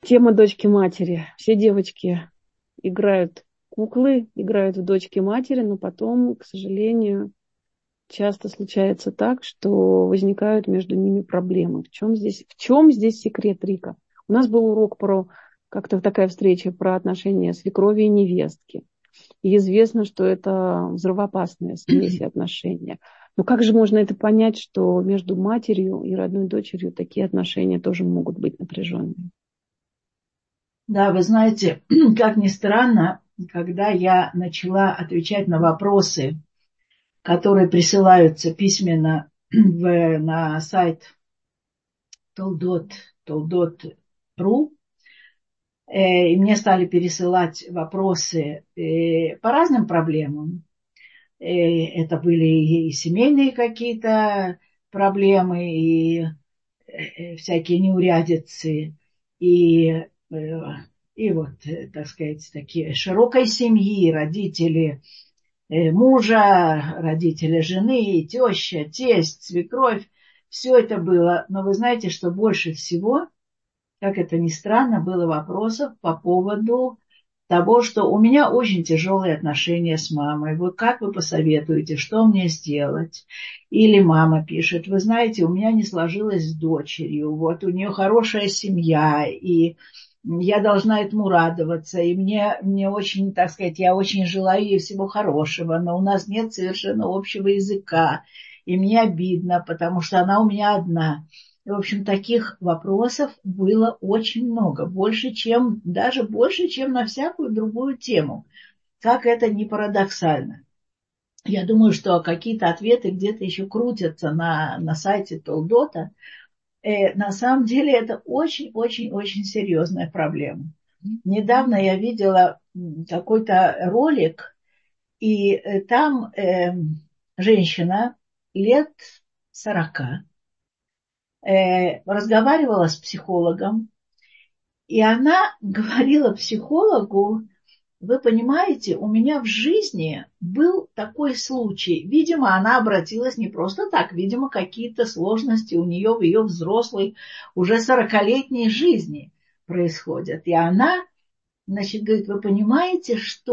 Тема дочки-матери. Все девочки играют куклы, играют в дочки-матери, но потом, к сожалению, часто случается так, что возникают между ними проблемы. В чем здесь секрет, Рика? У нас был урок как-то такая встреча про отношения свекрови и невестки. И известно, что это взрывоопасная смесь и отношения. Но как же можно это понять, что между матерью и родной дочерью такие отношения тоже могут быть напряженными? Да, вы знаете, как ни странно, когда я начала отвечать на вопросы, которые присылаются письменно на сайт toldot.ru, и мне стали пересылать вопросы по разным проблемам. Это были и семейные какие-то проблемы, и всякие неурядицы, и, и вот, так сказать, такие широкой семьи, родители мужа, родители жены, теща, тесть, свекровь. Все это было. Но вы знаете, что больше всего, как это ни странно, было вопросов по поводу того, что у меня очень тяжелые отношения с мамой. Вот как вы посоветуете, что мне сделать? Или мама пишет, вы знаете, у меня не сложилось с дочерью, вот у нее хорошая семья, и я должна этому радоваться, и мне очень, так сказать, я очень желаю ей всего хорошего, но у нас нет совершенно общего языка, и мне обидно, потому что она у меня одна. В общем, таких вопросов было очень много, даже больше, чем на всякую другую тему. Как это ни парадоксально. Я думаю, что какие-то ответы где-то еще крутятся на сайте Толдота. На самом деле это очень-очень-очень серьезная проблема. Недавно я видела какой-то ролик, и там женщина лет 40 разговаривала с психологом, и она говорила психологу, вы понимаете, у меня в жизни был такой случай. Видимо, она обратилась не просто так, видимо, какие-то сложности у нее в ее взрослой, уже 40-летней жизни происходят. И она, значит, говорит, вы понимаете,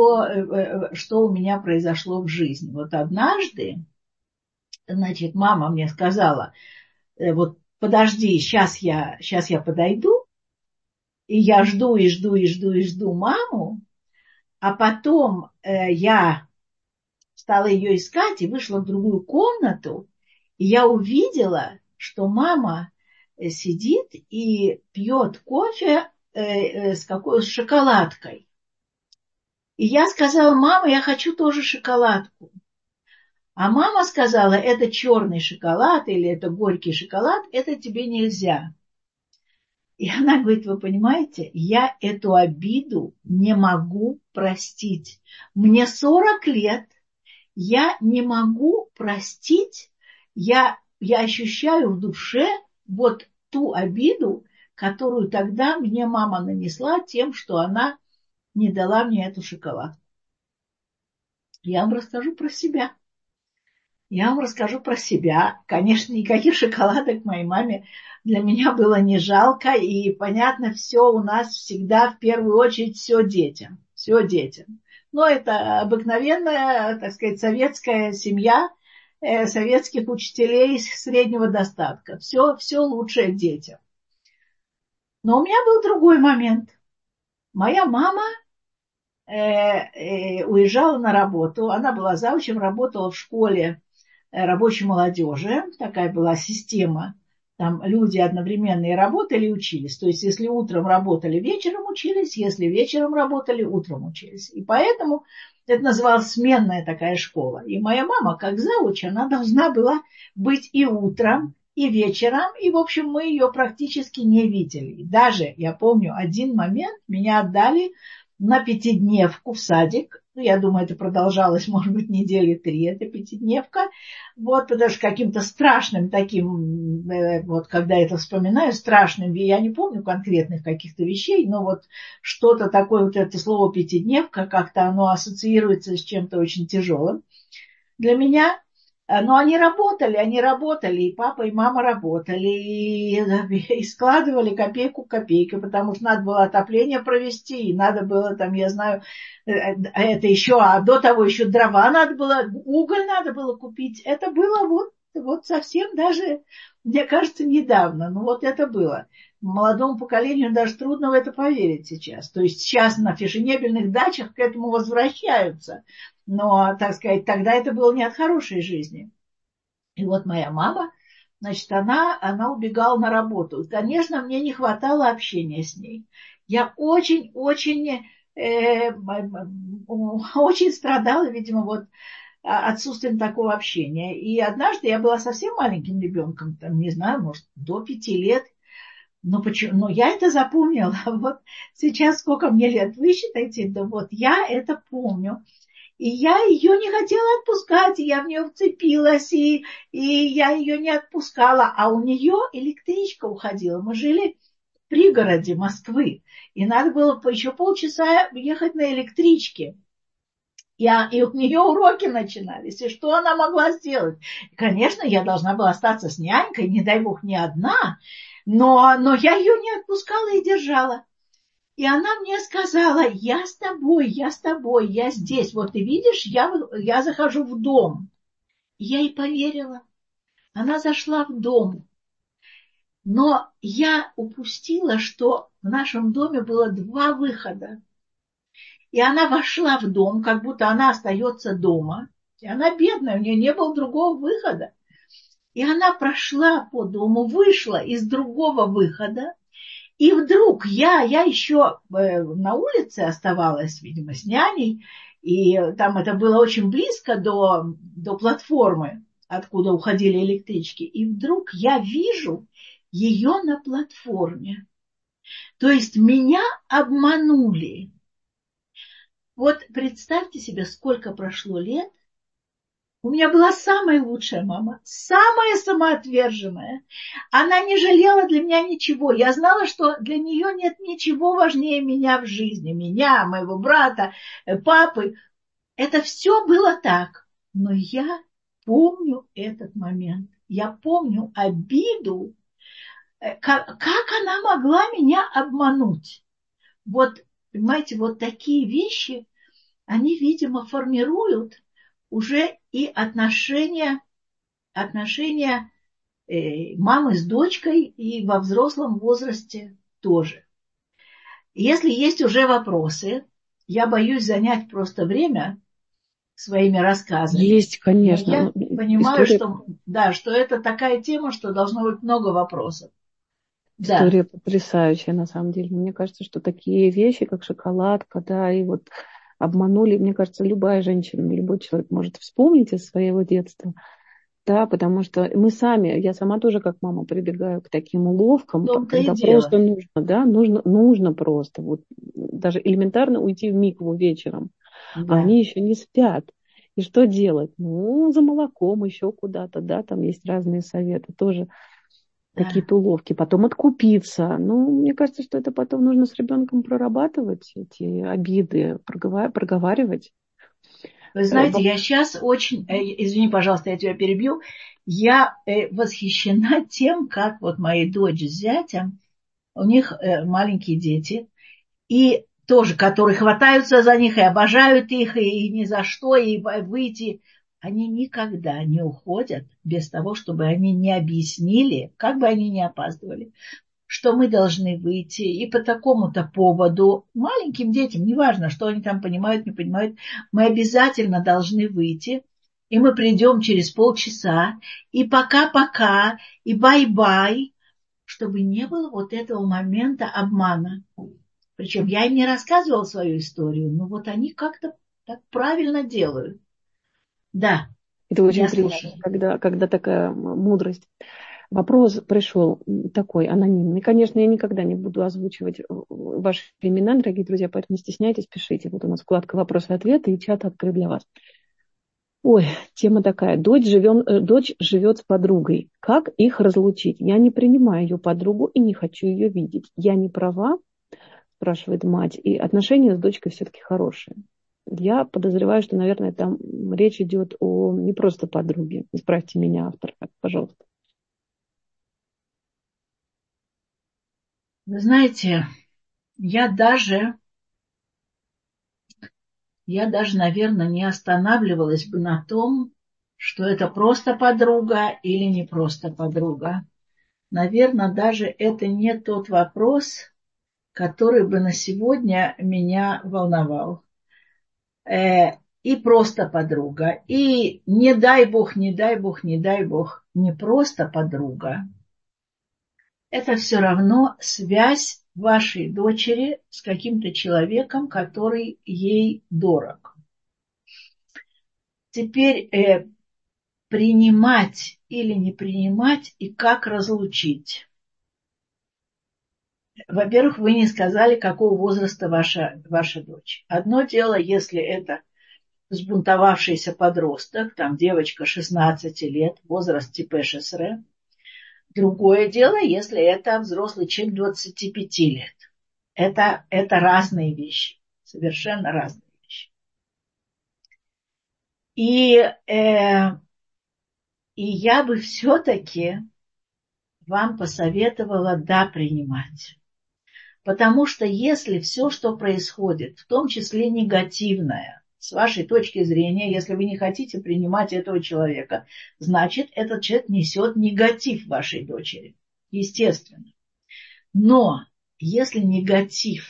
что у меня произошло в жизни? Вот однажды, значит, мама мне сказала, вот подожди, сейчас я подойду, и я жду, и жду, и жду, и жду маму, а потом я стала ее искать и вышла в другую комнату, и я увидела, что мама сидит и пьет кофе с шоколадкой. И я сказала, мама, я хочу тоже шоколадку. А мама сказала, это черный шоколад или это горький шоколад, это тебе нельзя. И она говорит, вы понимаете, я эту обиду не могу простить. Мне 40 лет, я не могу простить, я ощущаю в душе вот ту обиду, которую тогда мне мама нанесла тем, что она не дала мне эту шоколадку. Я вам расскажу про себя. Я вам расскажу про себя. Конечно, никаких шоколадок моей маме для меня было не жалко. И, понятно, все у нас всегда в первую очередь все детям. Все детям. Но это обыкновенная, так сказать, советская семья, советских учителей среднего достатка. Все лучшее детям. Но у меня был другой момент. Моя мама уезжала на работу. Она была завучем, работала в школе рабочей молодежи. Такая была система. Там люди одновременно и работали, и учились. То есть, если утром работали, вечером учились. Если вечером работали, утром учились. И поэтому это называлась сменная такая школа. И моя мама, как завуч, она должна была быть и утром, и вечером. И, в общем, мы ее практически не видели. И даже, я помню, один момент меня отдали на пятидневку в садик. Ну, я думаю, это продолжалось, может быть, недели 3, эта пятидневка. Вот, потому что каким-то страшным таким, вот когда это вспоминаю, страшным, я не помню конкретных каких-то вещей, но вот что-то такое, вот это слово пятидневка, как-то оно ассоциируется с чем-то очень тяжелым для меня. Но они работали, и папа, и мама работали, и складывали копейку к копейке, потому что надо было отопление провести, и надо было там, я знаю, это еще, а до того еще дрова надо было, уголь надо было купить. Это было вот совсем даже, мне кажется, недавно, но вот это было. Молодому поколению даже трудно в это поверить сейчас. То есть сейчас на фешенебельных дачах к этому возвращаются. Но, так сказать, тогда это было не от хорошей жизни. И вот моя мама, значит, она убегала на работу. Конечно, мне не хватало общения с ней. Я очень страдала, видимо, вот отсутствием такого общения. И однажды я была совсем маленьким ребенком, там, не знаю, может, до 5 лет. Но, почему? Но я это запомнила. Вот сейчас сколько мне лет, вы считаете, да вот я это помню. И я ее не хотела отпускать, и я в нее вцепилась, и я ее не отпускала. А у нее электричка уходила. Мы жили в пригороде Москвы, и надо было еще полчаса ехать на электричке. И у нее уроки начинались. И что она могла сделать? Конечно, я должна была остаться с нянькой, не дай бог, не одна, но я ее не отпускала и держала. И она мне сказала: я с тобой, я здесь. Вот ты видишь, я захожу в дом. И я ей поверила. Она зашла в дом. Но я упустила, что в нашем доме было 2 выхода. И она вошла в дом, как будто она остается дома. И она бедная, у нее не было другого выхода. И она прошла по дому, вышла из другого выхода. И вдруг я еще на улице оставалась, видимо, с няней, и там это было очень близко до платформы, откуда уходили электрички. И вдруг я вижу ее на платформе. То есть меня обманули. Вот представьте себе, сколько прошло лет. У меня была самая лучшая мама, самая самоотверженная. Она не жалела для меня ничего. Я знала, что для нее нет ничего важнее меня в жизни. Меня, моего брата, папы. Это все было так. Но я помню этот момент. Я помню обиду. Как она могла меня обмануть? Вот, понимаете, вот такие вещи, они, видимо, формируют уже и отношения мамы с дочкой и во взрослом возрасте тоже. Если есть уже вопросы, я боюсь занять просто время своими рассказами. Есть, Но конечно. я понимаю, История, что это такая тема, что должно быть много вопросов. Да. история потрясающая, на самом деле. Мне кажется, что такие вещи, как шоколадка, да, и вот обманули, мне кажется, любая женщина, любой человек может вспомнить из своего детства. Да, потому что мы сами, я сама тоже как мама прибегаю к таким В уловкам, том-то и когда дело. просто нужно, да, нужно просто, вот даже элементарно уйти в микву вечером, а Да. они еще не спят. И что делать? Ну, за молоком, еще куда-то, да, там есть разные советы, тоже Да. какие-то уловки. Потом откупиться. Ну, мне кажется, что это потом нужно с ребенком прорабатывать, эти обиды, проговаривать. Вы Э, знаете, воп- я сейчас очень, извини, пожалуйста, я тебя перебью, я восхищена тем, как вот мои дочь с зятем, у них маленькие дети, и тоже, которые хватаются за них и обожают их, и ни за что, и выйти. Они никогда не уходят без того, чтобы они не объяснили, как бы они ни опаздывали, что мы должны выйти и по такому-то поводу. Маленьким детям, неважно, что они там понимают, не понимают, мы обязательно должны выйти, и мы придем через полчаса, и пока-пока, и бай-бай, чтобы не было вот этого момента обмана. Причем я им не рассказывала свою историю, но вот они как-то так правильно делают. Да, Это я очень приятно, слушаю. когда такая мудрость. Вопрос пришел такой анонимный. Конечно, я никогда не буду озвучивать ваши имена, дорогие друзья, поэтому не стесняйтесь, пишите. Вот у нас вкладка «Вопросы-ответы» и чат открыт для вас. Ой, тема такая. Дочь живет с подругой. Как их разлучить? Я не принимаю ее подругу и не хочу ее видеть. Я не права, спрашивает мать, и отношения с дочкой все-таки хорошие. Я подозреваю, что, наверное, там речь идет о не просто подруге. Исправьте меня, автор, пожалуйста. Вы знаете, я даже, наверное, не останавливалась бы на том, что это просто подруга или не просто подруга. Наверное, даже это не тот вопрос, который бы на сегодня меня волновал. И просто подруга, и не дай бог, не дай бог, не дай бог, не просто подруга. Это все равно связь вашей дочери с каким-то человеком, который ей дорог. Теперь принимать или не принимать и как разлучить. Во-первых, вы не сказали, какого возраста ваша дочь. Одно дело, если это взбунтовавшийся подросток, там девочка 16 лет, возраст типа ПШСР. Другое дело, если это взрослый человек 25 лет. Это разные вещи, совершенно разные вещи. И, и я бы все-таки вам посоветовала да принимать. Потому что если все, что происходит, в том числе негативное, с вашей точки зрения, если вы не хотите принимать этого человека, значит, этот человек несет негатив вашей дочери. Естественно. Но если негатив,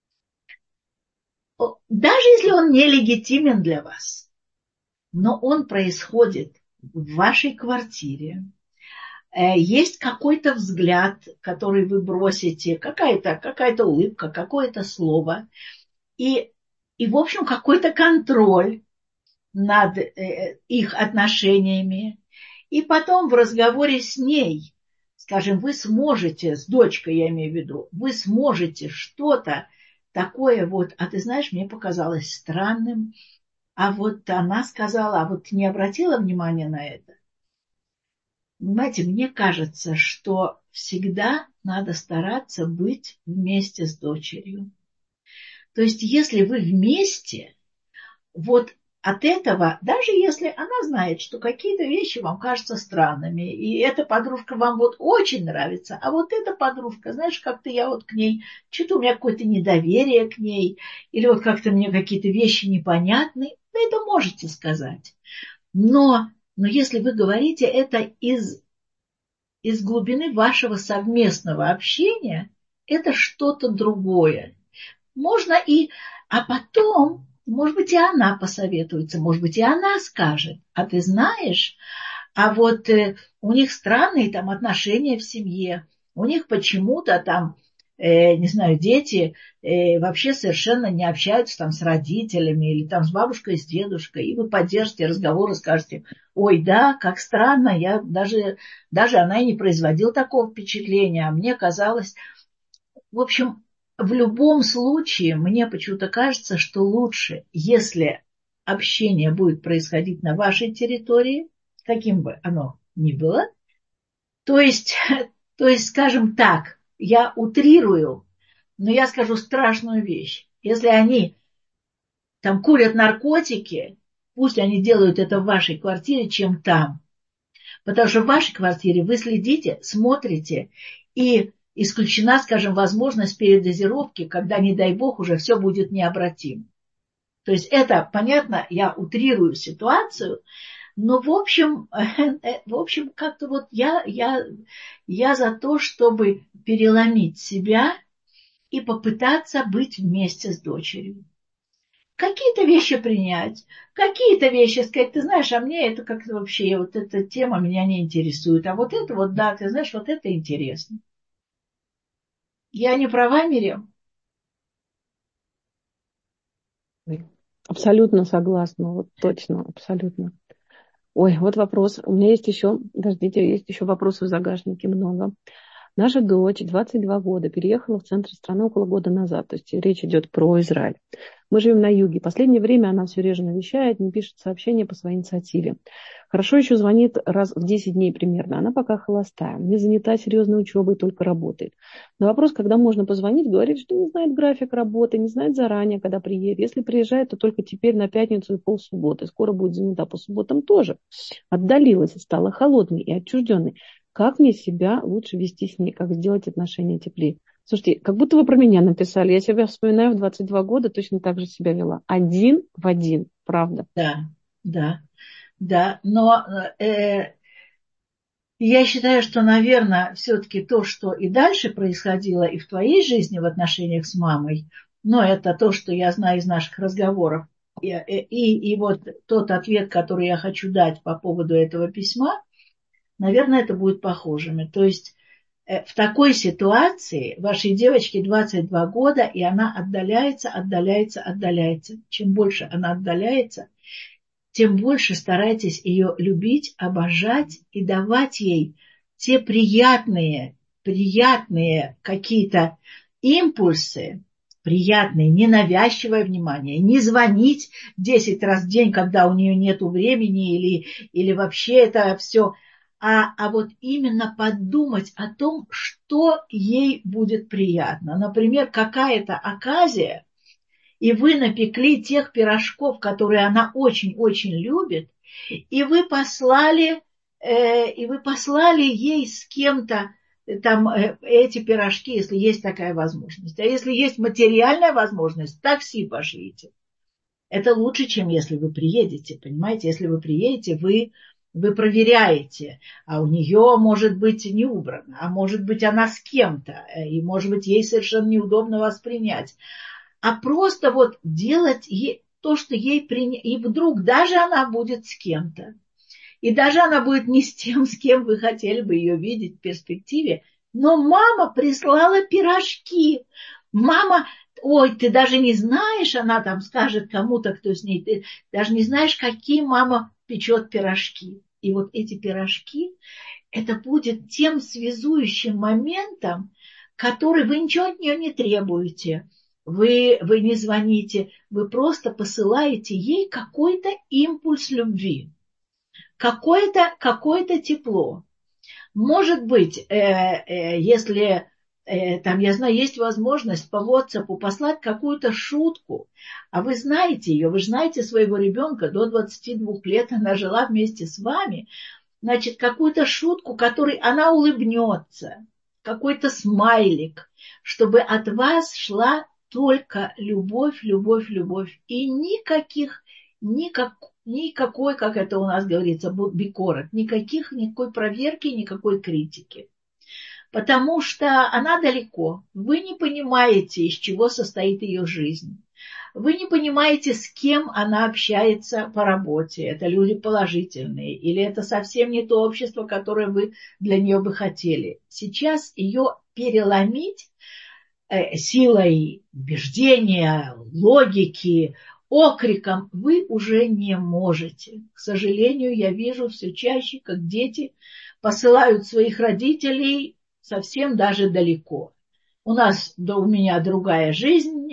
даже если он нелегитимен для вас, но он происходит в вашей квартире, есть какой-то взгляд, который вы бросите, какая-то улыбка, какое-то слово, и, в общем, какой-то контроль над их отношениями. И потом в разговоре с ней, скажем, вы сможете, с дочкой я имею в виду, вы сможете что-то такое вот, а ты знаешь, мне показалось странным, а вот она сказала, а вот ты не обратила внимания на это? Понимаете, мне кажется, что всегда надо стараться быть вместе с дочерью. То есть, если вы вместе, вот от этого, даже если она знает, что какие-то вещи вам кажутся странными, и эта подружка вам вот очень нравится, а вот эта подружка, знаешь, как-то я вот к ней, что-то у меня какое-то недоверие к ней, или вот как-то мне какие-то вещи непонятны, вы это можете сказать. Но если вы говорите это из глубины вашего совместного общения, это что-то другое. Можно а потом, может быть, и она посоветуется, может быть, и она скажет, а ты знаешь, а вот у них странные там отношения в семье, у них почему-то там, не знаю, дети вообще совершенно не общаются там с родителями или там с бабушкой, с дедушкой, и вы поддержите разговор и скажете, ой, да, как странно, я даже она и не производила такого впечатления, а мне казалось, в общем, в любом случае, мне почему-то кажется, что лучше, если общение будет происходить на вашей территории, каким бы оно ни было, то есть, скажем так, я утрирую, но я скажу страшную вещь. Если они там курят наркотики, пусть они делают это в вашей квартире, чем там. Потому что в вашей квартире вы следите, смотрите, и исключена, скажем, возможность передозировки, когда, не дай бог, уже все будет необратимо. То есть это, понятно, я утрирую ситуацию, но в общем как-то вот я за то, чтобы переломить себя и попытаться быть вместе с дочерью. Какие-то вещи принять, какие-то вещи сказать, ты знаешь, а мне это как-то вообще, вот эта тема меня не интересует, а вот это вот, да, ты знаешь, вот это интересно. Я не права, Мирем? Абсолютно согласна, вот точно, абсолютно. Ой, вот вопрос. У меня есть еще, подождите, есть еще вопросов в загашнике много. Наша дочь 22 года переехала в центр страны около года назад, то есть речь идет про Израиль. Мы живем на юге. Последнее время она все реже навещает, не пишет сообщения по своей инициативе. Хорошо еще звонит раз в 10 дней примерно. Она пока холостая, не занята серьезной учебой, только работает. На вопрос, когда можно позвонить, говорит, что не знает график работы, не знает заранее, когда приедет. Если приезжает, то только теперь на пятницу и полсубботы. Скоро будет занята по субботам тоже. Отдалилась и стала холодной и отчужденной. Как мне себя лучше вести с ней? Как сделать отношения теплее? Слушайте, как будто вы про меня написали. Я себя вспоминаю в 22 года, точно так же себя вела. Один в один, правда. Да, да, да. Но я считаю, что, наверное, все-таки то, что и дальше происходило и в твоей жизни в отношениях с мамой, но это то, что я знаю из наших разговоров, и вот тот ответ, который я хочу дать по поводу этого письма, наверное, это будет похожими. То есть в такой ситуации вашей девочке 22 года, и она отдаляется, отдаляется, отдаляется. Чем больше она отдаляется, тем больше старайтесь ее любить, обожать и давать ей те приятные какие-то импульсы, приятные, ненавязчивое внимание, не звонить 10 раз в день, когда у нее нет времени или вообще это все, а вот именно подумать о том, что ей будет приятно. Например, какая-то оказия, и вы напекли тех пирожков, которые она очень-очень любит, и вы послали ей с кем-то там эти пирожки, если есть такая возможность. А если есть материальная возможность, такси пошлите. Это лучше, чем если вы приедете, понимаете? Если вы приедете, вы проверяете, а у нее может быть не убрано, а может быть она с кем-то, и может быть ей совершенно неудобно вас принять. А просто вот делать то, что ей принято, и вдруг даже она будет с кем-то, и даже она будет не с тем, с кем вы хотели бы ее видеть в перспективе, но мама прислала пирожки, мама, ой, ты даже не знаешь, она там скажет кому-то, кто с ней, ты даже не знаешь, какие мама печет пирожки. И вот эти пирожки, это будет тем связующим моментом, который вы ничего от нее не требуете. Вы не звоните, вы просто посылаете ей какой-то импульс любви, какое-то тепло. Может быть, если там, я знаю, есть возможность по WhatsApp послать какую-то шутку, а вы знаете ее, вы знаете своего ребенка, до 22 лет она жила вместе с вами, значит, какую-то шутку, которой она улыбнется, какой-то смайлик, чтобы от вас шла только любовь, любовь, любовь. И никакой, как это у нас говорится, бикорот, никакой проверки, никакой критики. Потому что она далеко. Вы не понимаете, из чего состоит ее жизнь. Вы не понимаете, с кем она общается по работе. Это люди положительные. Или это совсем не то общество, которое вы для нее бы хотели. Сейчас ее переломить силой убеждения, логики, окриком вы уже не можете. К сожалению, я вижу все чаще, как дети посылают своих родителей совсем даже далеко. У меня другая жизнь,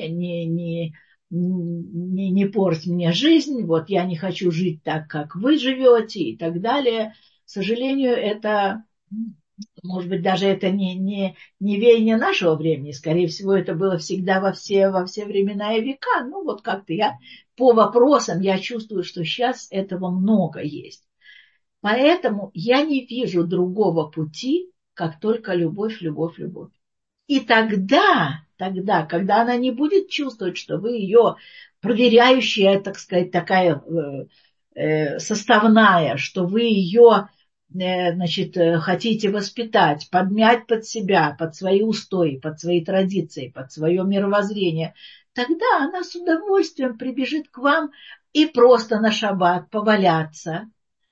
не порть мне жизнь, вот я не хочу жить так, как вы живете и так далее. К сожалению, это, может быть, даже это не веяние нашего времени, скорее всего, это было всегда во все времена и века. Ну, вот как-то я по вопросам, я чувствую, что сейчас этого много есть. Поэтому я не вижу другого пути, как только любовь, любовь, любовь. И тогда, когда она не будет чувствовать, что вы ее проверяющая, так сказать, такая составная, что вы ее, значит, хотите воспитать, подмять под себя, под свои устои, под свои традиции, под свое мировоззрение, тогда она с удовольствием прибежит к вам и просто на шаббат поваляться,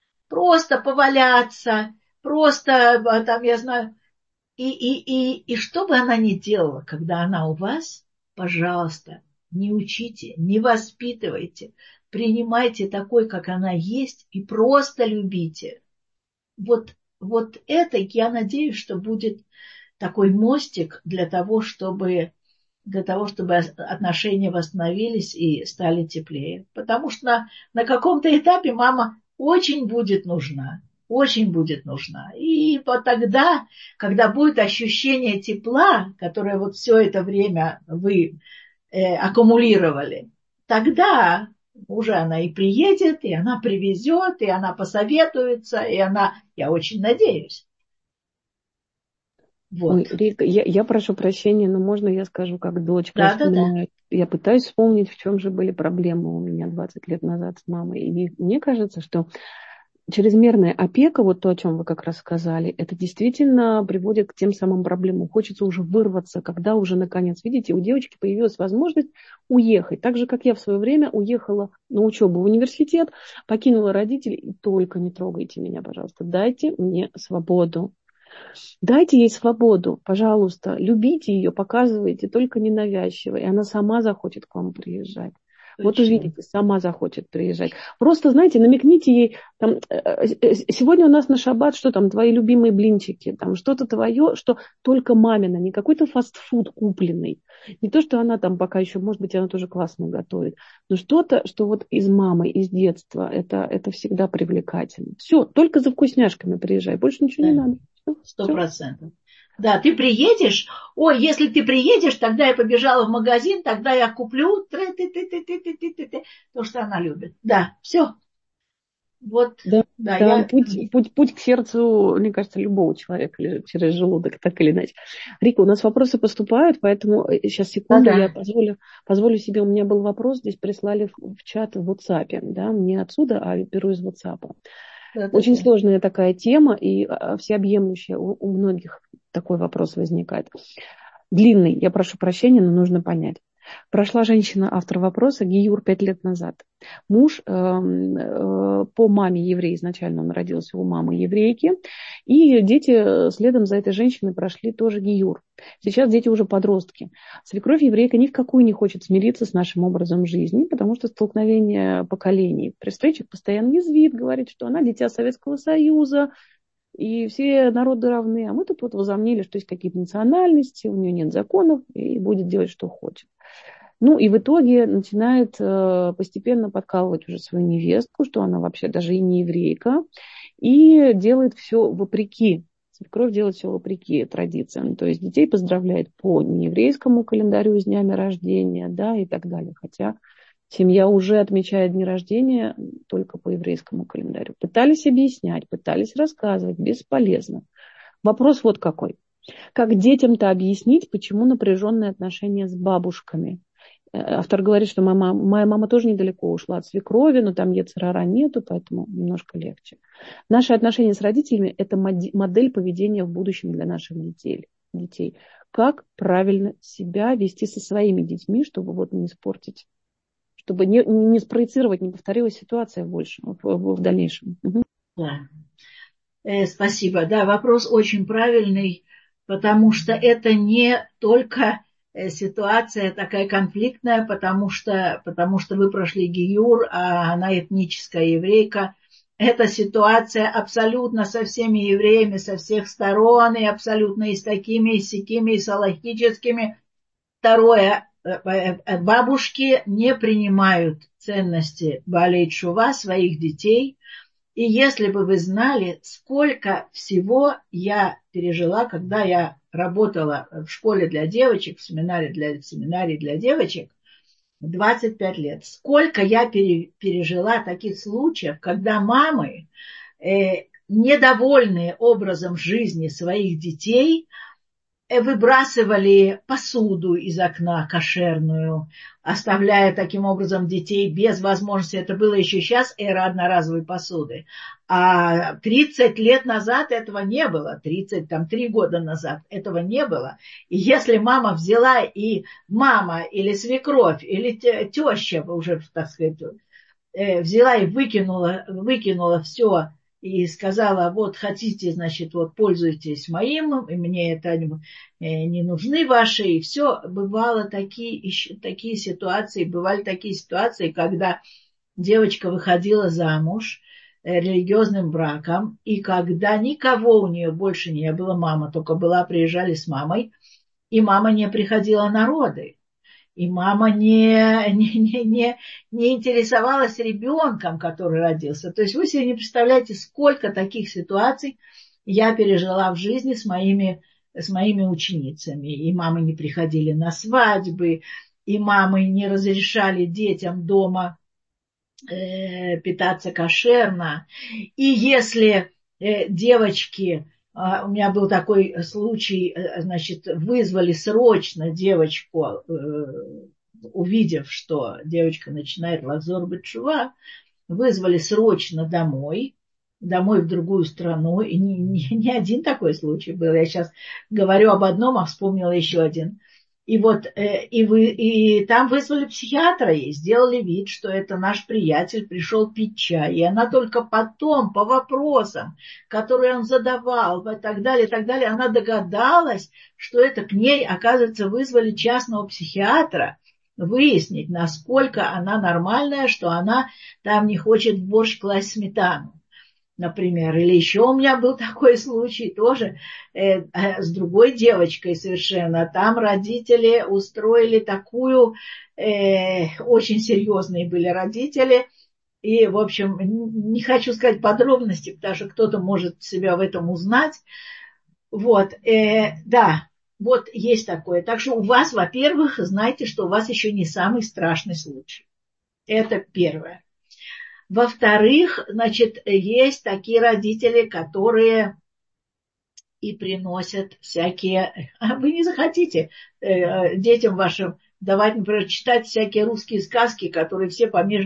просто там, я знаю, и что бы она ни делала, когда она у вас, пожалуйста, не учите, не воспитывайте, принимайте такой, как она есть, и просто любите. Вот это, я надеюсь, что будет такой мостик для того, чтобы отношения восстановились и стали теплее. Потому что на каком-то этапе мама очень будет нужна. Очень будет нужна. И вот тогда, когда будет ощущение тепла, которое вот все это время вы аккумулировали, тогда уже она и приедет, и она привезет, и она посоветуется, и она, я очень надеюсь. Ой, Вот. Рика, я прошу прощения, но можно я скажу как дочка? Я Да, да, да. вспоминаю, я пытаюсь вспомнить, в чем же были проблемы у меня 20 лет назад с мамой. И мне кажется, что чрезмерная опека, вот то, о чем вы как раз сказали, это действительно приводит к тем самым проблемам. Хочется уже вырваться, когда уже наконец, видите, у девочки появилась возможность уехать. Так же, как я в свое время уехала на учебу в университет, покинула родителей, и только не трогайте меня, пожалуйста, дайте мне свободу. Дайте ей свободу, пожалуйста, любите ее, показывайте, только ненавязчиво, и она сама захочет к вам приезжать. Вот Точно. увидите, сама захочет приезжать. Просто, знаете, намекните ей, там, сегодня у нас на шаббат, что там, твои любимые блинчики, там, что-то твое, что только мамина, не какой-то фастфуд купленный. Не то, что она там пока еще, может быть, она тоже классно готовит, но что-то, что вот из мамы, из детства, это всегда привлекательно. Все, только за вкусняшками приезжай, больше ничего не Да. надо. Все. 100%. Да, ты приедешь, ой, если ты приедешь, тогда я побежала в магазин, тогда я куплю то, что она любит. Да, все. Вот, Да, да, да, я... путь к сердцу, мне кажется, любого человека лежит через желудок, так или иначе. Рика, у нас вопросы поступают, поэтому сейчас секунду, Да-да. я позволю себе, у меня был вопрос, здесь прислали в чат в WhatsApp, да, не отсюда, а беру из WhatsApp. Очень Да-да-да. сложная такая тема и всеобъемлющая, у многих такой вопрос возникает. Длинный, я прошу прощения, но нужно понять. Прошла женщина, автор вопроса, Гиюр 5 лет назад. Муж по маме еврей, изначально он родился у мамы еврейки, и дети следом за этой женщиной прошли тоже Гиюр. Сейчас дети уже подростки. Свекровь еврейка ни в какую не хочет смириться с нашим образом жизни, потому что столкновение поколений. При встречах постоянно язвит, говорит, что она дитя Советского Союза, и все народы равны, а мы тут вот возомнили, что есть какие-то национальности, у нее нет законов, и будет делать, что хочет. Ну и в итоге начинает постепенно подкалывать уже свою невестку, что она вообще даже и не еврейка, и делает все вопреки. Свекровь делает все вопреки традициям. То есть детей поздравляет по нееврейскому календарю с днями рождения, да, и так далее. Хотя семья уже отмечает дни рождения только по еврейскому календарю. Пытались объяснять, пытались рассказывать, бесполезно. Вопрос вот какой. Как детям-то объяснить, почему напряженные отношения с бабушками? Автор говорит, что моя мама тоже недалеко ушла от свекрови, но там ецер-ара нету, поэтому немножко легче. Наши отношения с родителями – это модель поведения в будущем для наших детей. Как правильно себя вести со своими детьми, чтобы вот не испортить, чтобы не спроецировать, не повторилась ситуация больше в дальнейшем. Угу. Да. Спасибо. Да, вопрос очень правильный, потому что это не только ситуация такая конфликтная, потому что вы прошли гиюр, а она этническая еврейка. Это ситуация абсолютно со всеми евреями, со всех сторон, и абсолютно и с такими, и с сякими, и с алахическими. Второе, бабушки не принимают ценности Баалей Тшува своих детей. И если бы вы знали, сколько всего я пережила, когда я работала в школе для девочек, в семинарии для девочек, 25 лет. Сколько я пережила таких случаев, когда мамы, недовольные образом жизни своих детей, выбрасывали посуду из окна кошерную, оставляя таким образом детей без возможности. Это было еще сейчас эра одноразовой посуды. А 30 лет назад этого не было, 3 года назад этого не было. И если мама взяла, и мама или свекровь, или теща уже, так сказать, взяла и выкинула все и сказала, вот хотите, значит, вот пользуйтесь моим, и мне это не нужны ваши, и все. Бывали такие ситуации, когда девочка выходила замуж, религиозным браком, и когда никого у нее больше не было, мама только была, приезжали с мамой, и мама не приходила на роды. И мама не интересовалась ребенком, который родился. То есть вы себе не представляете, сколько таких ситуаций я пережила в жизни с моими ученицами. И мамы не приходили на свадьбы, и мамы не разрешали детям дома питаться кошерно. И если девочки, у меня был такой случай, значит, вызвали срочно девочку, увидев, что девочка начинает лахзор бет шува, вызвали срочно домой в другую страну. И не один такой случай был. Я сейчас говорю об одном, а вспомнила еще один. И вот и там вызвали психиатра и сделали вид, что это наш приятель пришел пить чай. И она только потом, по вопросам, которые он задавал, и так далее, она догадалась, что это к ней, оказывается, вызвали частного психиатра, выяснить, насколько она нормальная, что она там не хочет в борщ класть сметану, например. Или еще у меня был такой случай тоже с другой девочкой совершенно. Там родители устроили такую, очень серьезные были родители. И, в общем, не хочу сказать подробности, потому что кто-то может себя в этом узнать. Вот, да. Вот есть такое. Так что у вас, во-первых, знайте, что у вас еще не самый страшный случай. Это первое. Во-вторых, значит, есть такие родители, которые и приносят всякие... Вы не захотите детям вашим давать, например, читать всякие русские сказки, которые все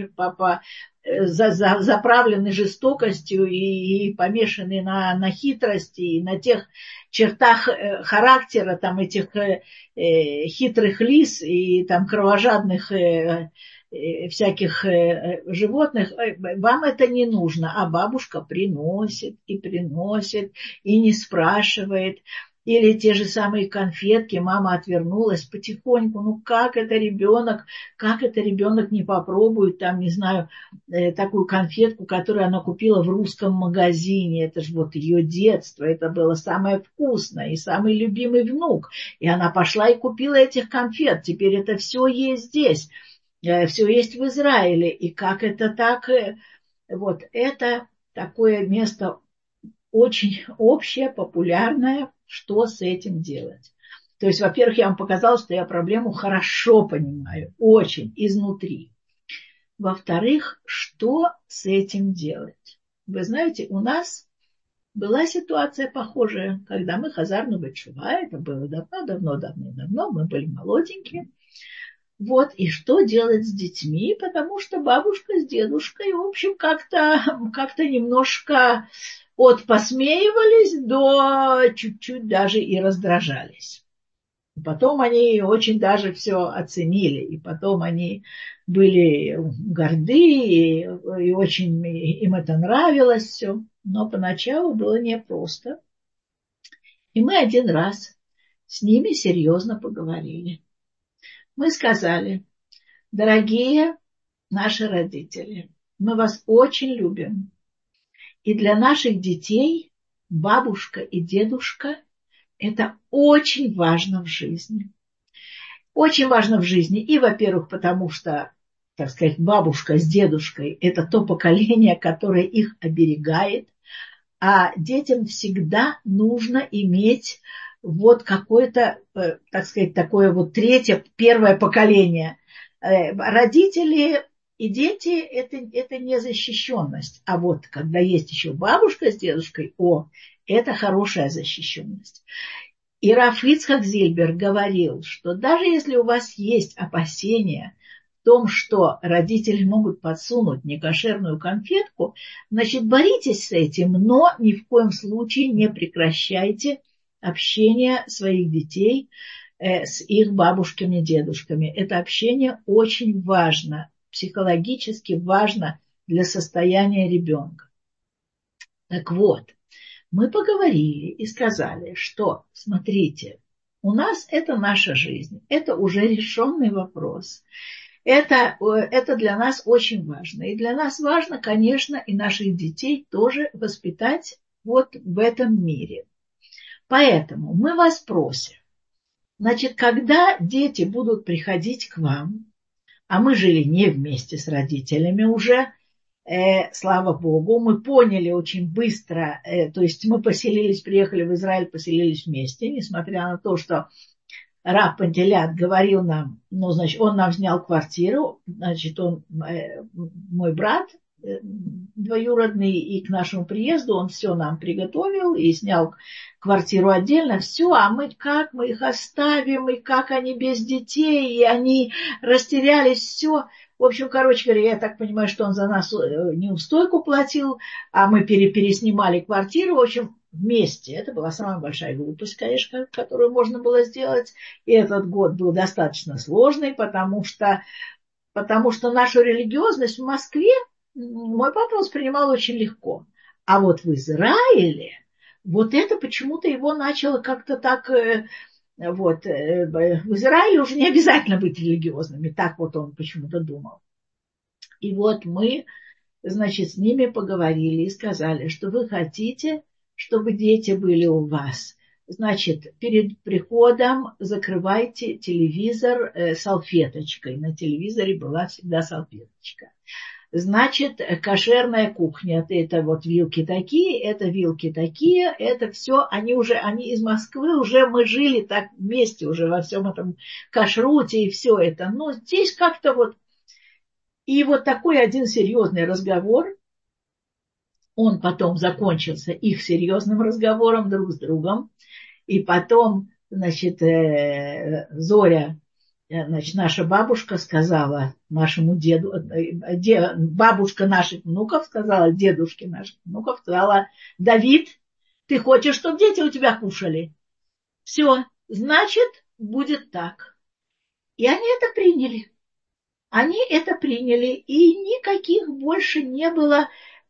заправлены жестокостью и помешаны на хитрости и на тех чертах характера там этих хитрых лис и там кровожадных всяких животных. Вам это не нужно, а бабушка приносит и не спрашивает. Или те же самые конфетки, мама отвернулась потихоньку. Ну как это ребенок не попробует там, не знаю, такую конфетку, которую она купила в русском магазине. Это же вот ее детство, это было самое вкусное и самый любимый внук. И она пошла и купила этих конфет. Теперь это все есть здесь, все есть в Израиле. И как это так? Вот это такое место очень общее, популярное. Что с этим делать? То есть, во-первых, я вам показала, что я проблему хорошо понимаю, очень, изнутри. Во-вторых, что с этим делать? Вы знаете, у нас была ситуация похожая, когда мы хазарну бет шува, это было давно, мы были молоденькие. Вот, и что делать с детьми, потому что бабушка с дедушкой, в общем, как-то немножко от посмеивались до чуть-чуть даже и раздражались. И потом они очень даже все оценили, и потом они были горды, и очень им это нравилось все. Но поначалу было непросто. И мы один раз с ними серьезно поговорили. Мы сказали: дорогие наши родители, мы вас очень любим. И для наших детей бабушка и дедушка – это очень важно в жизни. Очень важно в жизни. И, во-первых, потому что, так сказать, бабушка с дедушкой – это то поколение, которое их оберегает. А детям всегда нужно иметь вот какое-то, так сказать, такое вот третье, первое поколение. Родители и дети это не защищенность. А вот когда есть еще бабушка с дедушкой, это хорошая защищенность. И Рав Ицхак Зильбер говорил, что даже если у вас есть опасения в том, что родители могут подсунуть некошерную конфетку, значит, боритесь с этим, но ни в коем случае не прекращайте общение своих детей с их бабушками, дедушками. Это общение очень важно, психологически важно для состояния ребенка. Так вот, мы поговорили и сказали, что, смотрите, у нас это наша жизнь, это уже решенный вопрос. Это для нас очень важно. И для нас важно, конечно, и наших детей тоже воспитать вот в этом мире. Поэтому мы вас просим, значит, когда дети будут приходить к вам, а мы жили не вместе с родителями уже, слава Богу, мы поняли очень быстро, то есть мы приехали в Израиль, поселились вместе, несмотря на то, что рав Пантелят говорил нам, ну, значит, он нам снял квартиру, значит, он, мой брат двоюродный, и к нашему приезду он все нам приготовил и снял квартиру отдельно, все, а мы их оставим, и как они без детей, и они растерялись, все. В общем, короче говоря, я так понимаю, что он за нас неустойку платил, а мы переснимали квартиру, в общем, вместе. Это была самая большая глупость, конечно, которую можно было сделать. И этот год был достаточно сложный, потому что нашу религиозность в Москве мой папа воспринимал очень легко. А вот в Израиле, вот это почему-то его начало как-то так... в Израиле уже не обязательно быть религиозными, так вот он почему-то думал. И вот мы, значит, с ними поговорили и сказали, что вы хотите, чтобы дети были у вас. Значит, перед приходом закрывайте телевизор салфеточкой. На телевизоре была всегда салфеточка. Значит, кошерная кухня, это вот вилки такие, это все, они из Москвы уже, мы жили так вместе уже во всем этом кашруте и все это. Но здесь как-то вот, и вот такой один серьезный разговор, он потом закончился их серьезным разговором друг с другом, и потом, значит, Зоря, значит, наша бабушка сказала нашему деду, бабушка наших внуков сказала, дедушке наших внуков сказала: Давид, ты хочешь, чтобы дети у тебя кушали? Все, значит, будет так. И они это приняли. Они это приняли, и никаких больше не было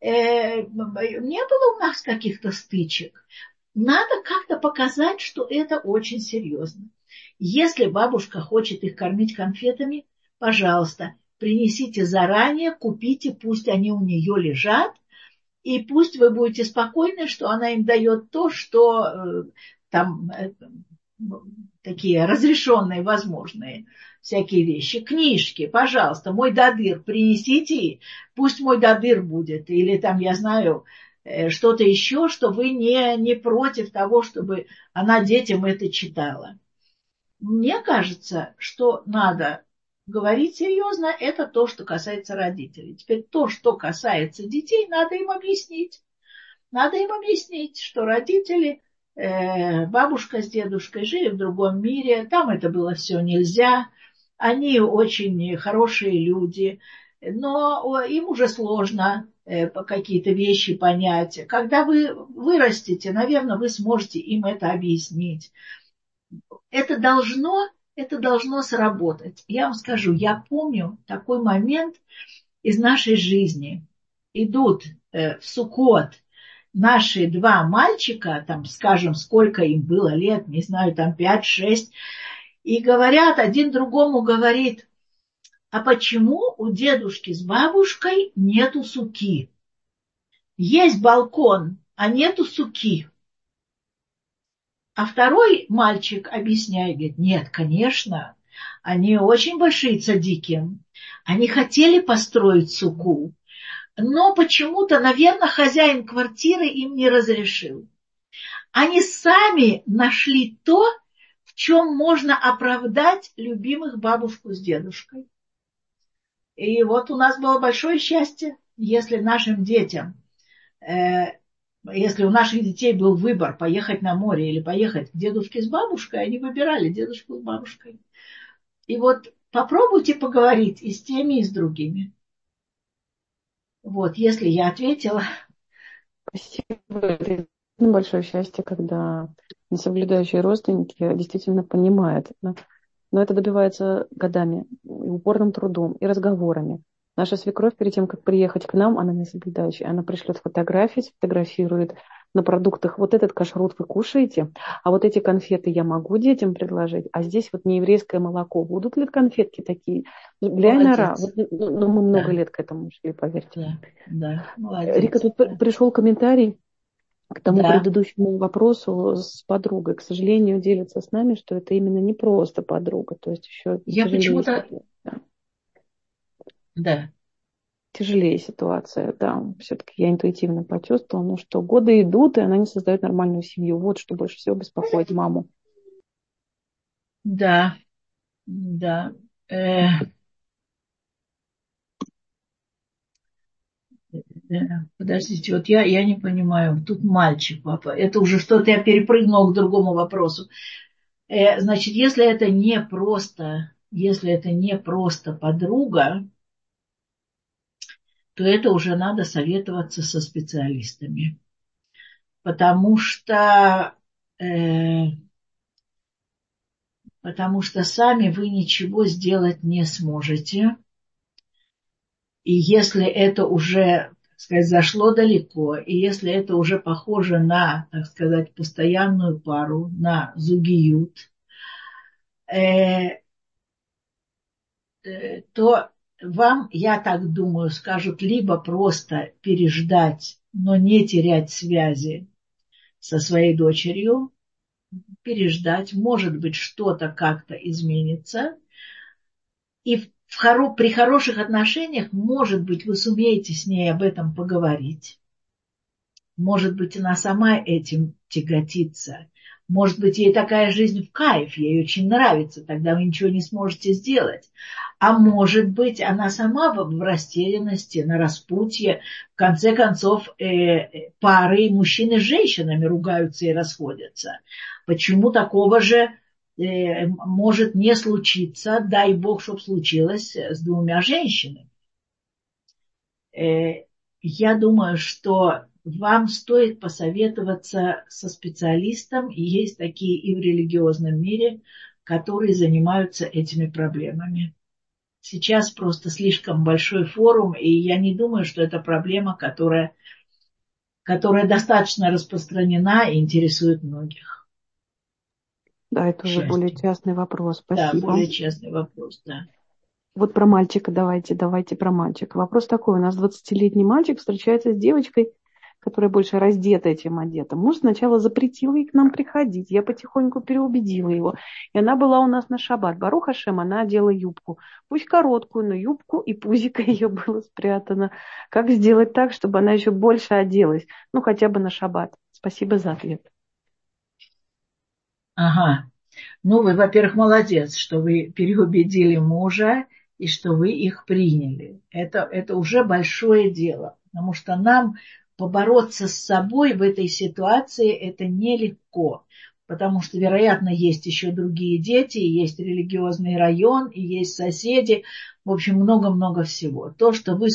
у нас каких-то стычек. Надо как-то показать, что это очень серьезно. Если бабушка хочет их кормить конфетами, пожалуйста, принесите заранее, купите, пусть они у нее лежат, и пусть вы будете спокойны, что она им дает то, что там такие разрешенные, возможные всякие вещи. Книжки, пожалуйста, мой дадыр принесите, пусть мой дадыр будет, или там, я знаю, что-то еще, что вы не против того, чтобы она детям это читала. Мне кажется, что надо говорить серьезно, это то, что касается родителей. Теперь то, что касается детей, надо им объяснить. Надо им объяснить, что родители, бабушка с дедушкой жили в другом мире, там это было все нельзя, они очень хорошие люди, но им уже сложно какие-то вещи понять. Когда вы вырастете, наверное, вы сможете им это объяснить. Это должно сработать. Я вам скажу, я помню такой момент из нашей жизни. Идут в Суккот наши два мальчика, там, скажем, сколько им было лет, не знаю, там 5-6, и говорят, один другому говорит: а почему у дедушки с бабушкой нету суки? Есть балкон, а нету суки. А второй мальчик объясняет, говорит: нет, конечно, они очень большие цадики. Они хотели построить суку, но почему-то, наверное, хозяин квартиры им не разрешил. Они сами нашли то, в чем можно оправдать любимых бабушку с дедушкой. И вот у нас было большое счастье, если нашим детям, если у наших детей был выбор поехать на море или поехать к дедушке с бабушкой, они выбирали дедушку с бабушкой. И вот попробуйте поговорить и с теми, и с другими. Вот, если я ответила. Спасибо. Это большое счастье, когда несоблюдающие родственники действительно понимают. Да? Но это добивается годами, и упорным трудом, и разговорами. Наша свекровь, перед тем, как приехать к нам, она не соблюдающая. Она пришлет фотографии, сфотографирует на продуктах вот этот кашрут вы кушаете, а вот эти конфеты я могу детям предложить, а здесь вот не еврейское молоко. Будут ли конфетки такие? Бляйнара, Молодец. вот, ну, мы много Да, лет к этому шли, поверьте. да, да, Рика, молодец. тут Да, пришел комментарий к тому да. предыдущему вопросу с подругой. К сожалению, делится с нами, что это именно не просто подруга, то есть еще Я тяжелее почему-то, ситуация. да, Тяжелее ситуация, да. Все-таки я интуитивно почувствовала, ну, что годы идут, и она не создает нормальную семью. Вот что больше всего беспокоит маму. да, да. Э, Подождите, вот я не понимаю, тут мальчик, папа, это уже что-то я перепрыгнула к другому вопросу. Значит, если это не просто подруга, то это уже надо советоваться со специалистами. Потому что, э, потому что сами вы ничего сделать не сможете. И если это уже, так сказать, зашло далеко, и если это уже похоже на, так сказать, постоянную пару, на зугиют, э, то вам, я так думаю, скажут либо просто переждать, но не терять связи со своей дочерью, переждать, может быть, что-то как-то изменится, и при хороших отношениях, может быть, вы сумеете с ней об этом поговорить. Может быть, она сама этим тяготится. Может быть, ей такая жизнь в кайф, ей очень нравится, тогда вы ничего не сможете сделать. А может быть, она сама в растерянности, на распутье. В конце концов, пары мужчины с женщинами ругаются и расходятся. Почему такого же может не случиться, дай бог, чтобы случилось с двумя женщинами? Я думаю, что вам стоит посоветоваться со специалистом, и есть такие и в религиозном мире, которые занимаются этими проблемами. Сейчас просто слишком большой форум, и я не думаю, что это проблема, которая достаточно распространена и интересует многих, Да, к это уже более счастью. частный вопрос. Да, Спасибо. более честный вопрос, да. Вот про мальчика давайте про мальчика. Вопрос такой. У нас 20-летний мальчик встречается с девочкой, которая больше раздетая, чем одета. Муж сначала запретил ей к нам приходить. Я потихоньку переубедила его. И она была у нас на шаббат. Барух Ашем, она одела юбку. Пусть короткую, но юбку и пузико ее было спрятано. Как сделать так, чтобы она еще больше оделась? Ну, хотя бы на шаббат. Спасибо за ответ. Ага. Ну, вы, во-первых, молодец, что вы переубедили мужа и что вы их приняли. Это уже большое дело, потому что нам побороться с собой в этой ситуации это нелегко, потому что, вероятно, есть еще другие дети, есть религиозный район, и есть соседи, в общем, много-много всего. То, что вы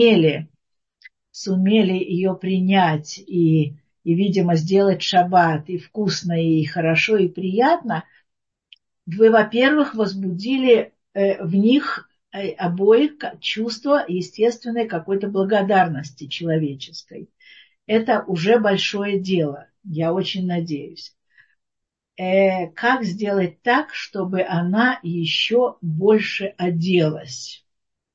сумели ее принять видимо, сделать шаббат и вкусно, и хорошо, и приятно – вы, во-первых, возбудили в них обоих чувство естественной какой-то благодарности человеческой. Это уже большое дело, я очень надеюсь. Как сделать так, чтобы она еще больше оделась?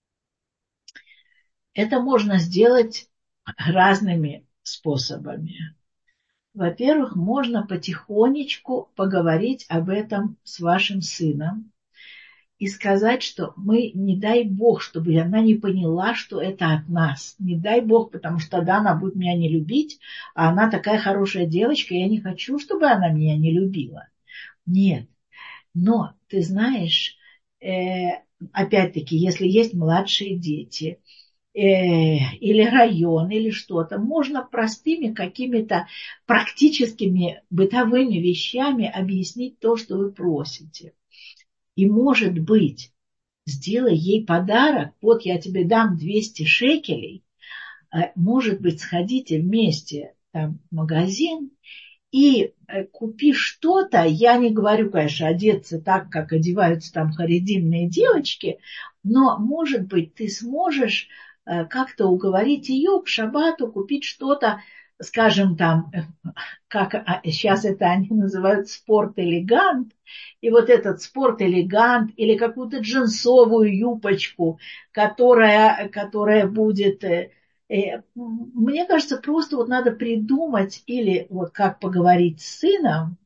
Это можно сделать разными способами. Во-первых, можно потихонечку поговорить об этом с вашим сыном, и сказать, что мы, не дай Бог, чтобы она не поняла, что это от нас. Не дай Бог, потому что тогда она будет меня не любить, а она такая хорошая девочка, я не хочу, чтобы она меня не любила. Нет. Но, ты знаешь, опять-таки, если есть младшие дети, или район, или что-то, можно простыми какими-то практическими бытовыми вещами объяснить то, что вы просите. И, может быть, сделай ей подарок, вот я тебе дам 200 шекелей, может быть, сходите вместе там, в магазин и купи что-то, я не говорю, конечно, одеться так, как одеваются там харидимные девочки, но, может быть, ты сможешь как-то уговорить ее к шаббату купить что-то, скажем, там, как сейчас это они называют спорт-элегант, и вот этот спорт-элегант или какую-то джинсовую юбочку, которая будет... Мне кажется, просто вот надо придумать или вот как поговорить с сыном,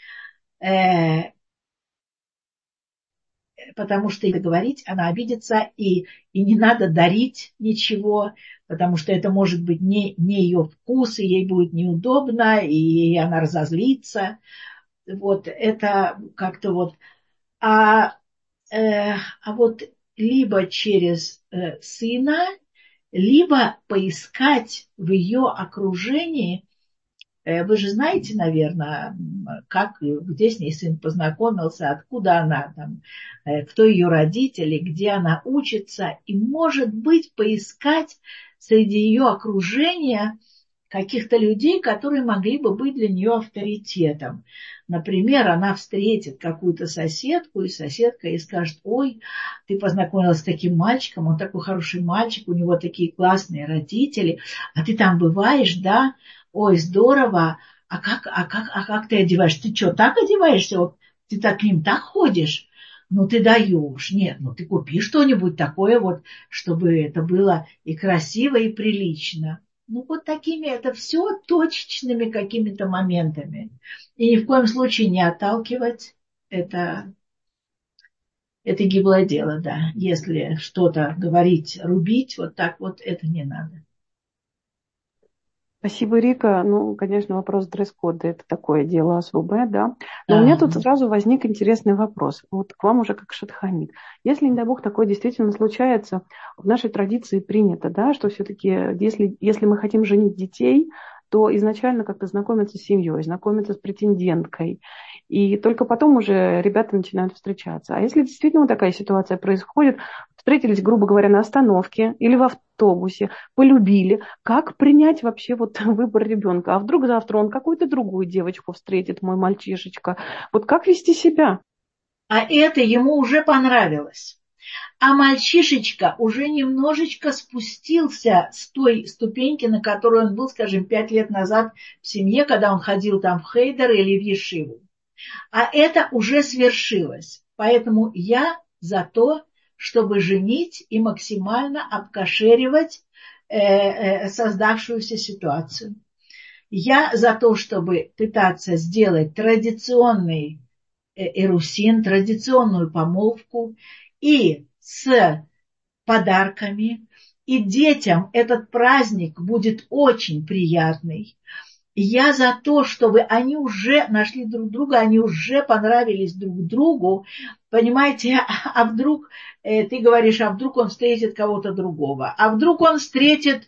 потому что если говорить, она обидится, и не надо дарить ничего, потому что это может быть не ее вкус, и ей будет неудобно, и она разозлится. Вот это как-то вот. А, вот либо через сына, либо поискать в ее окружении. Вы же знаете, наверное, как, где с ней сын познакомился, откуда она, там, кто ее родители, где она учится. И, может быть, поискать среди ее окружения каких-то людей, которые могли бы быть для нее авторитетом. Например, она встретит какую-то соседку, и соседка ей скажет: ой, ты познакомилась с таким мальчиком, он такой хороший мальчик, у него такие классные родители, а ты там бываешь, да? Ой, здорово, а как ты одеваешься? Ты что, так одеваешься? Вот ты так к ним так ходишь? Ну, ты даешь. Нет, ну, ты купи что-нибудь такое вот, чтобы это было и красиво, и прилично. Ну, вот такими, это все точечными какими-то моментами. И ни в коем случае не отталкивать. Это гиблое дело, да. Если что-то говорить, рубить, вот так вот, это не надо. Спасибо, Рика. Ну, конечно, вопрос дресс-кода – это такое дело особое, да. Но у меня Да. тут сразу возник интересный вопрос. Вот к вам уже как шатхамид. Если, не дай бог, такое действительно случается, в нашей традиции принято, да, что все-таки, если мы хотим женить детей, то изначально как-то знакомиться с семьей, знакомиться с претенденткой. И только потом уже ребята начинают встречаться. А если действительно такая ситуация происходит, встретились, грубо говоря, на остановке или в автобусе, полюбили, как принять вообще вот выбор ребенка? А вдруг завтра он какую-то другую девочку встретит, мой мальчишечка? Вот как вести себя? А это ему уже понравилось. А мальчишечка уже немножечко спустился с той ступеньки, на которой он был, скажем, 5 лет назад в семье, когда он ходил там в хейдер или в ешиву. А это уже свершилось. Поэтому я за то, чтобы женить и максимально обкошеривать создавшуюся ситуацию. Я за то, чтобы пытаться сделать традиционный эрусин, традиционную помолвку и с подарками. И детям этот праздник будет очень приятный. Я за то, чтобы они уже нашли друг друга, они уже понравились друг другу. Понимаете, а вдруг, ты говоришь, а вдруг он встретит кого-то другого, а вдруг он встретит,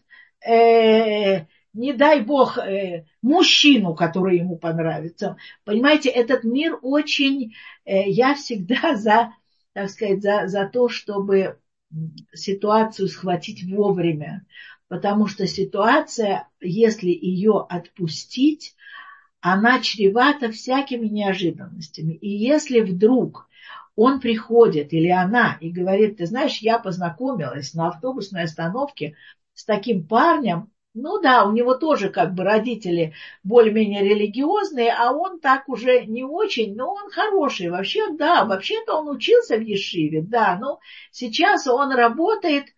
не дай бог, мужчину, который ему понравится. Понимаете, этот мир очень, я всегда за, так сказать, за то, чтобы ситуацию схватить вовремя. Потому что ситуация, если ее отпустить, она чревата всякими неожиданностями. И если вдруг он приходит или она и говорит: ты знаешь, я познакомилась на автобусной остановке с таким парнем, ну да, у него тоже как бы родители более-менее религиозные, а он так уже не очень, но он хороший. Вообще, да, вообще-то он учился в ешиве, да, но сейчас он работает.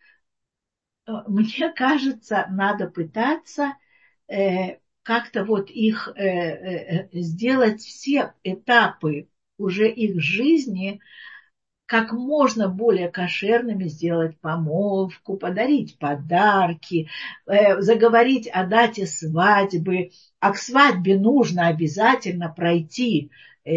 Мне кажется, надо пытаться как-то вот их сделать все этапы уже их жизни как можно более кошерными, сделать помолвку, подарить подарки, заговорить о дате свадьбы. А к свадьбе нужно обязательно пройти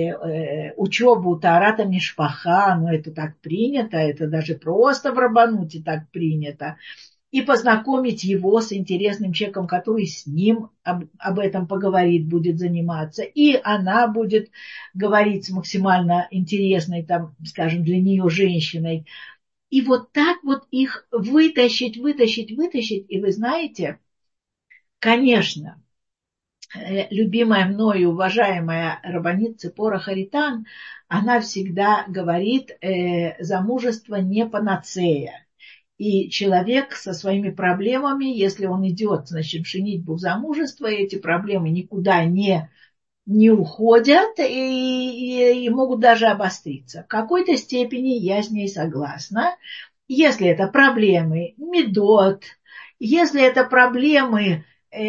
учебу Таарата Мишпаха, но это так принято, это даже просто в Рабануте так принято, и познакомить его с интересным человеком, который с ним об этом поговорит, будет заниматься. И она будет говорить с максимально интересной, там, скажем, для нее женщиной. И вот так вот их вытащить. И вы знаете, конечно, любимая мною, уважаемая раббанит Ципора Харитан, она всегда говорит, замужество не панацея. И человек со своими проблемами, если он идет, значит, в женитьбу, в замужество, эти проблемы никуда не уходят и могут даже обостриться. В какой-то степени я с ней согласна. Если это проблемы медот, если это проблемы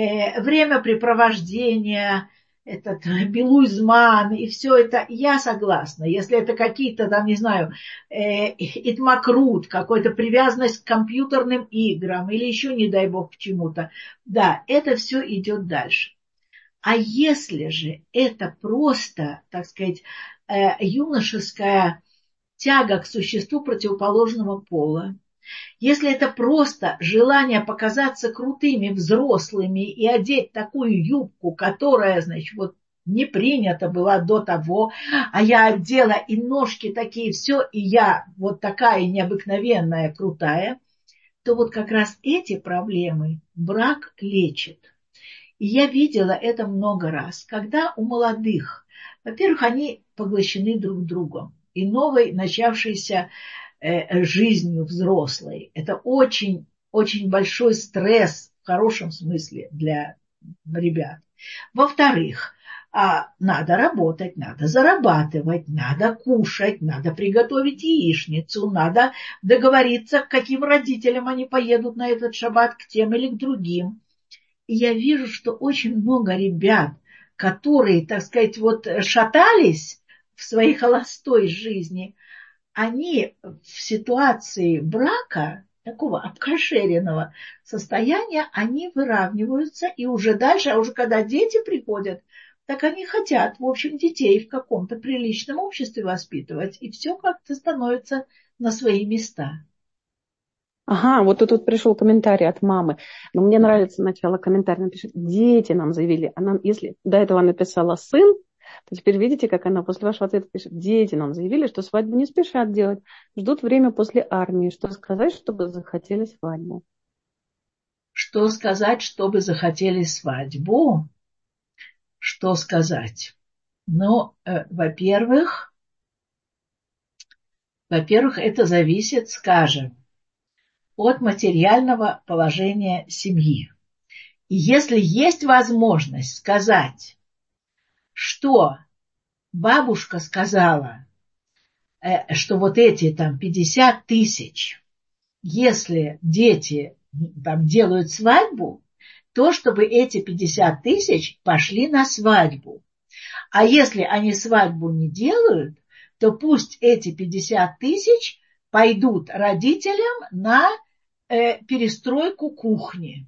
времяпрепровождения, этот белуизман и все это, я согласна. Если это какие-то там, не знаю, итмакрут, какая-то привязанность к компьютерным играм или еще, не дай бог, к чему-то, да, это все идет дальше. А если же это просто, так сказать, юношеская тяга к существу противоположного пола, если это просто желание показаться крутыми взрослыми и одеть такую юбку, которая, значит, вот не принята была до того, а я одела и ножки такие, все, и я вот такая необыкновенная, крутая, то вот как раз эти проблемы брак лечит. И я видела это много раз, когда у молодых, во-первых, они поглощены друг другом и новой начавшейся жизнью взрослой. Это очень, очень большой стресс в хорошем смысле для ребят. Во-вторых, надо работать, надо зарабатывать, надо кушать, надо приготовить яичницу, надо договориться, к каким родителям они поедут на этот шаббат, к тем или к другим. И я вижу, что очень много ребят, которые, так сказать, вот шатались в своей холостой жизни, они в ситуации брака, такого обкошеренного состояния, они выравниваются, и уже дальше, а уже когда дети приходят, так они хотят, в общем, детей в каком-то приличном обществе воспитывать, и все как-то становится на свои места. Ага, вот тут пришел комментарий от мамы. Но мне нравится начало комментария. Она пишет, дети нам заявили. Она, если до этого написала сын, то теперь видите, как она после вашего ответа пишет. Дети нам заявили, что свадьбу не спешат делать. Ждут время после армии. Что сказать, чтобы захотели свадьбу? Что сказать, чтобы захотели свадьбу? Что сказать? Ну, во-первых, это зависит, скажем, от материального положения семьи. И если есть возможность сказать, что бабушка сказала, что вот эти там 50 тысяч, если дети там делают свадьбу, то чтобы эти 50 тысяч пошли на свадьбу. А если они свадьбу не делают, то пусть эти 50 тысяч пойдут родителям на перестройку кухни.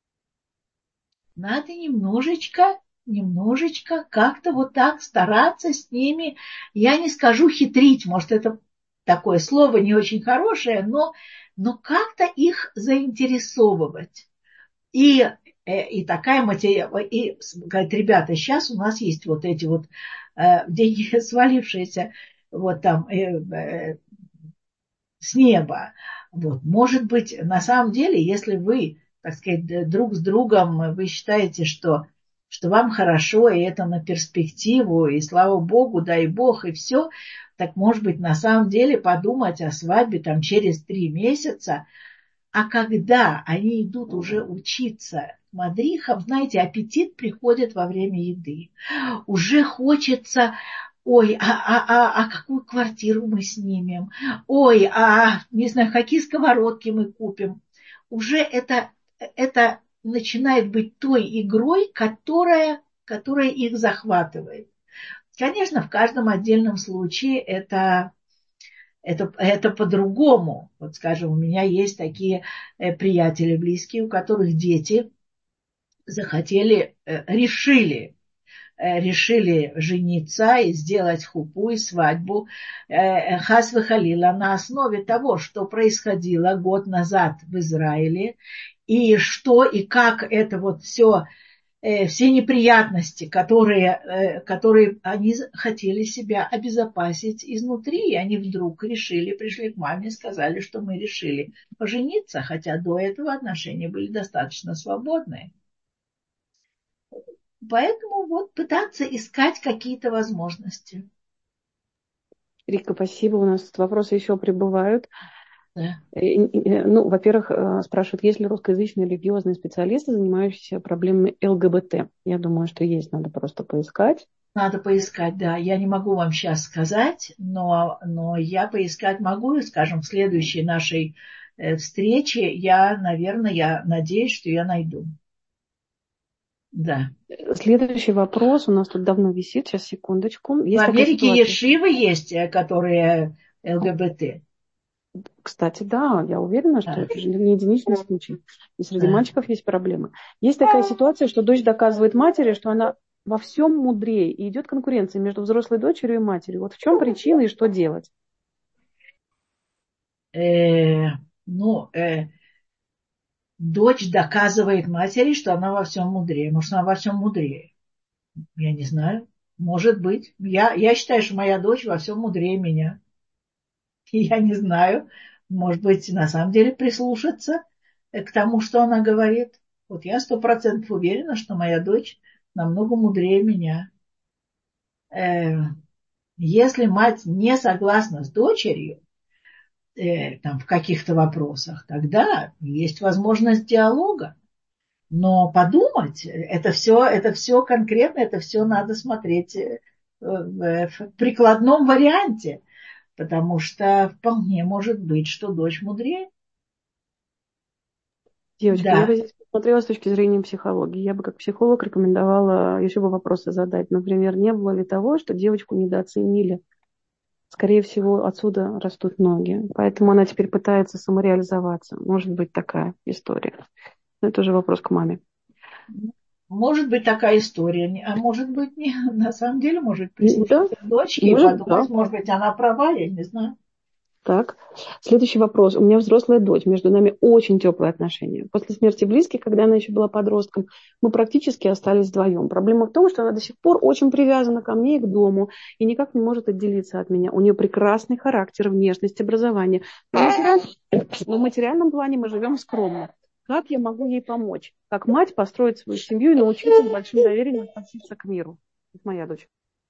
Надо немножечко как-то вот так стараться с ними. Я не скажу хитрить, может, это такое слово не очень хорошее, но как-то их заинтересовывать. И такая материя, и говорит, ребята, сейчас у нас есть вот эти вот деньги свалившиеся вот там с неба. Вот. Может быть, на самом деле, если вы, так сказать, друг с другом, вы считаете, что вам хорошо, и это на перспективу, и слава Богу, дай Бог, и все, так, может быть, на самом деле подумать о свадьбе там через 3 месяца, а когда они идут уже учиться мадрихам, знаете, аппетит приходит во время еды. Уже хочется, ой, какую квартиру мы снимем? Ой, не знаю, какие сковородки мы купим? Уже это начинает быть той игрой, которая их захватывает. Конечно, в каждом отдельном случае это по-другому. Вот, скажем, у меня есть такие приятели близкие, у которых дети захотели, решили жениться и сделать хупу и свадьбу хас вехалила на основе того, что происходило год назад в Израиле, и что и как это вот все неприятности, которые они хотели себя обезопасить изнутри, и они вдруг пришли к маме и сказали, что мы решили пожениться, хотя до этого отношения были достаточно свободные. Поэтому вот пытаться искать какие-то возможности. Рика, спасибо. У нас тут вопросы еще прибывают. Да. Ну, во-первых, спрашивают, есть ли русскоязычные религиозные специалисты, занимающиеся проблемами ЛГБТ. Я думаю, что есть, надо просто поискать. Надо поискать, да. Я не могу вам сейчас сказать, но я поискать могу, и, скажем, в следующей нашей встрече наверное, я надеюсь, что я найду. Да. Следующий вопрос у нас тут давно висит. Сейчас, секундочку. В Есть такая Америке ситуация. ешивы есть, которые ЛГБТ. Кстати, да, я уверена, что Да. это же не единичный случай. И среди Да. мальчиков есть проблемы. Есть такая ситуация, что дочь доказывает матери, что она во всем мудрее, и идет конкуренция между взрослой дочерью и матерью. Вот в чем причина и что делать? Э, ну, дочь доказывает матери, что она во всем мудрее. Может, она во всем мудрее. Я не знаю. Может быть. Я считаю, что моя дочь во всем мудрее меня. Я не знаю. Может быть, на самом деле прислушаться к тому, что она говорит. Вот я 100% уверена, что моя дочь намного мудрее меня. Э, Если мать не согласна с дочерью, там, в каких-то вопросах, тогда есть возможность диалога. Но подумать, это все конкретно, это все надо смотреть в прикладном варианте, потому что вполне может быть, что дочь мудрее. Девочки, я Да, бы здесь посмотрела с точки зрения психологии. Я бы как психолог рекомендовала еще бы вопросы задать. Например, не было ли того, что девочку недооценили? Скорее всего, отсюда растут ноги. Поэтому она теперь пытается самореализоваться. Может быть такая история. Но это уже вопрос к маме. может быть такая история, а может быть не. На самом деле, может Да, прислушаться к дочке и может, да. подумать, может быть, она права, я не знаю. Так. Следующий вопрос. У меня взрослая дочь. Между нами очень теплые отношения. После смерти близких, когда она еще была подростком, мы практически остались вдвоем. Проблема в том, что она до сих пор очень привязана ко мне и к дому и никак не может отделиться от меня. У нее прекрасный характер, внешность, образование. Но в материальном плане мы живем скромно. Как я могу ей помочь? Как мать построить свою семью и научиться с большим доверием относиться к миру? Это моя дочь.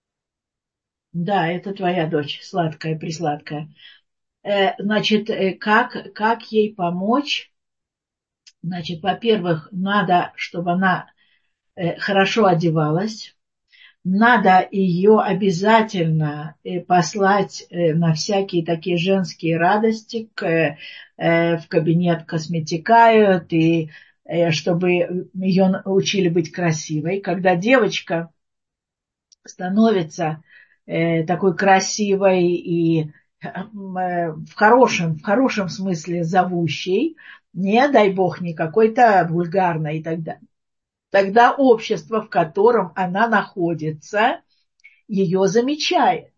Да, это твоя дочь, сладкая, присладкая. Значит, как ей помочь? Значит, во-первых, надо, чтобы она хорошо одевалась. Надо ее обязательно послать на всякие такие женские радости в кабинет косметикают, и чтобы ее учили быть красивой. Когда девочка становится такой красивой и в хорошем смысле зовущей, не дай бог не какой-то вульгарной и так далее. Тогда общество, в котором она находится, ее замечает.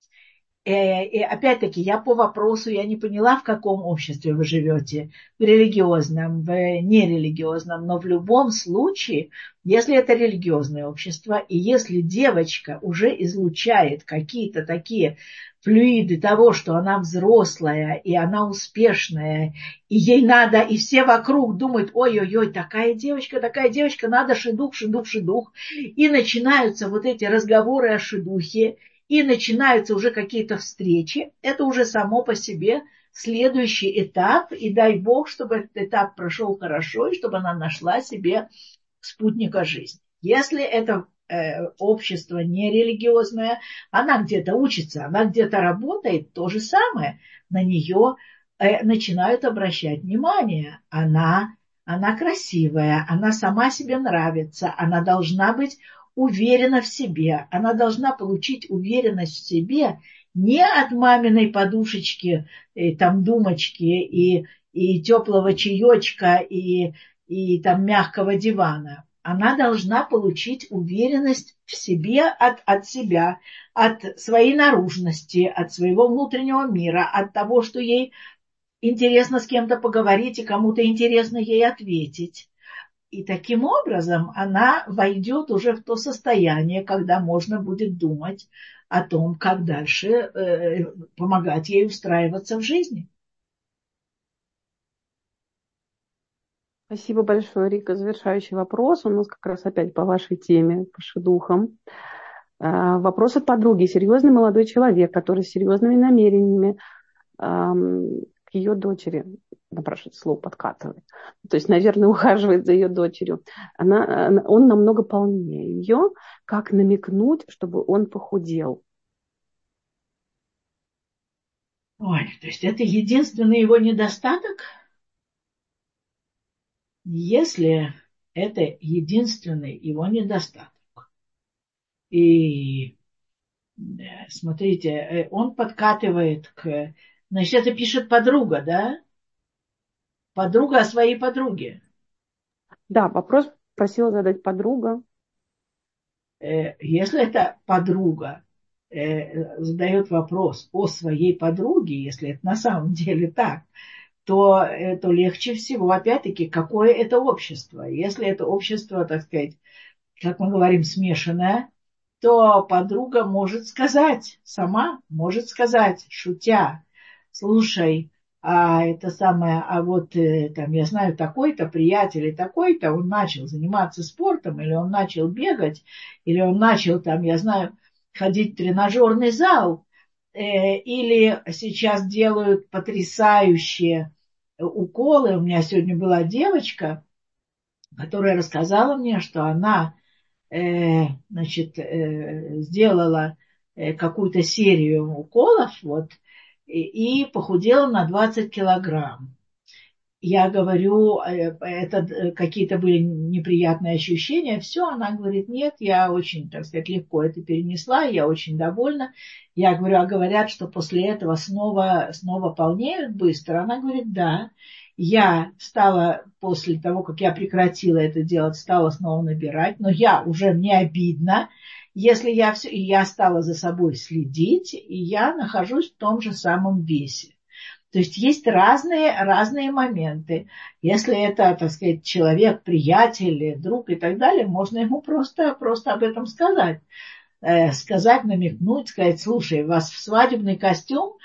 И опять-таки, я по вопросу, я не поняла, в каком обществе вы живете, в религиозном, в нерелигиозном, но в любом случае, если это религиозное общество, и если девочка уже излучает какие-то такие флюиды того, что она взрослая, и она успешная, и ей надо, и все вокруг думают, ой-ой-ой, такая девочка, надо шидух, шидух, шидух, и начинаются вот эти разговоры о шидухе, и начинаются уже какие-то встречи, это уже само по себе следующий этап, и дай Бог, чтобы этот этап прошел хорошо, и чтобы она нашла себе спутника жизни. Если это общество нерелигиозное, она где-то учится, она где-то работает, то же самое, на нее начинают обращать внимание. Она красивая, она сама себе нравится, она должна быть уверена в себе, она должна получить уверенность в себе не от маминой подушечки, там думочки и теплого чаечка и там мягкого дивана. Она должна получить уверенность в себе от себя, от своей наружности, от своего внутреннего мира, от того, что ей интересно с кем-то поговорить и кому-то интересно ей ответить. И таким образом она войдет уже в то состояние, когда можно будет думать о том, как дальше помогать ей устраиваться в жизни. Спасибо большое, Рика. Завершающий вопрос. У нас как раз опять по вашей теме, по шедухам. Вопрос от подруги. Серьезный молодой человек, который с серьезными намерениями к ее дочери, напрашивается слово подкатывает, то есть, наверное, ухаживает за ее дочерью, он намного полнее ее, как намекнуть, чтобы он похудел. Ой, то есть это единственный его недостаток? Если это единственный его недостаток. И смотрите, он подкатывает к... Значит, это пишет подруга, да? Подруга о своей подруге. Да, вопрос просила задать подруга. Если это подруга задает вопрос о своей подруге, если это на самом деле так, то легче всего, опять-таки, какое это общество. Если это общество, так сказать, как мы говорим, смешанное, то подруга может сказать, сама может сказать, шутя, слушай, это самое, там, я знаю, такой-то приятель и такой-то, он начал заниматься спортом, или он начал бегать, или он начал, там, я знаю, ходить в тренажерный зал, или сейчас делают потрясающие уколы. У меня сегодня была девочка, которая рассказала мне, что она сделала какую-то серию уколов, вот, и похудела на 20 килограмм. Я говорю, это какие-то были неприятные ощущения. Все, она говорит, нет, я очень, так сказать, легко это перенесла, я очень довольна. Я говорю, а говорят, что после этого снова полнеют быстро. Она говорит, да. Я стала, после того, как я прекратила это делать, стала снова набирать, но я уже не обидно, если я стала за собой следить, и я нахожусь в том же самом весе. То есть есть разные моменты. Если это, так сказать, человек, приятель, друг и так далее, можно ему просто об этом сказать. Сказать, намекнуть, сказать, слушай, у вас в свадебный костюм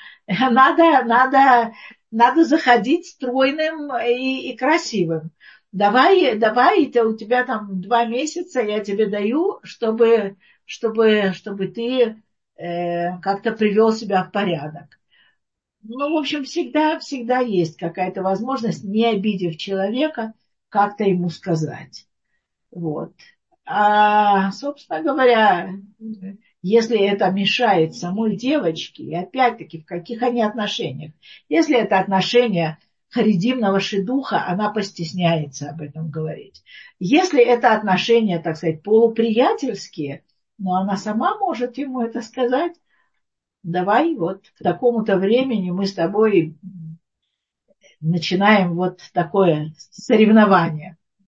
надо заходить стройным и красивым. Давай, это у тебя там 2 месяца, я тебе даю, чтобы ты как-то привел себя в порядок. Ну, в общем, всегда есть какая-то возможность, не обидев человека, как-то ему сказать. Вот. А, собственно говоря, если это мешает самой девочке, и опять-таки, в каких они отношениях? Если это отношения харидимного шидуха, она постесняется об этом говорить. Если это отношения, так сказать, полуприятельские, но она сама может ему это сказать, давай вот к такому-то времени мы с тобой начинаем вот такое соревнование.